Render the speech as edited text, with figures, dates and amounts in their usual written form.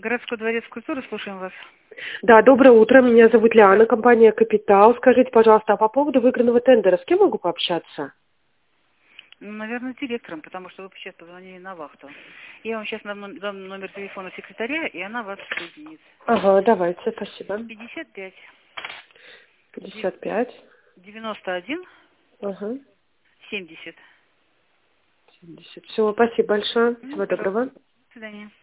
Городской дворец культуры, слушаем вас. Да, доброе утро. Меня зовут Лиана, компания «Капитал». Скажите, пожалуйста, а по поводу выигранного тендера с кем могу пообщаться? Ну, наверное, с директором, потому что вы сейчас позвонили на вахту. Я вам сейчас дам номер телефона секретаря, и она вас соединит. Ага, давайте, спасибо. 55 55. 91 Ага. 70. 70. Все, спасибо большое. Всего Пожалуйста. доброго. До свидания.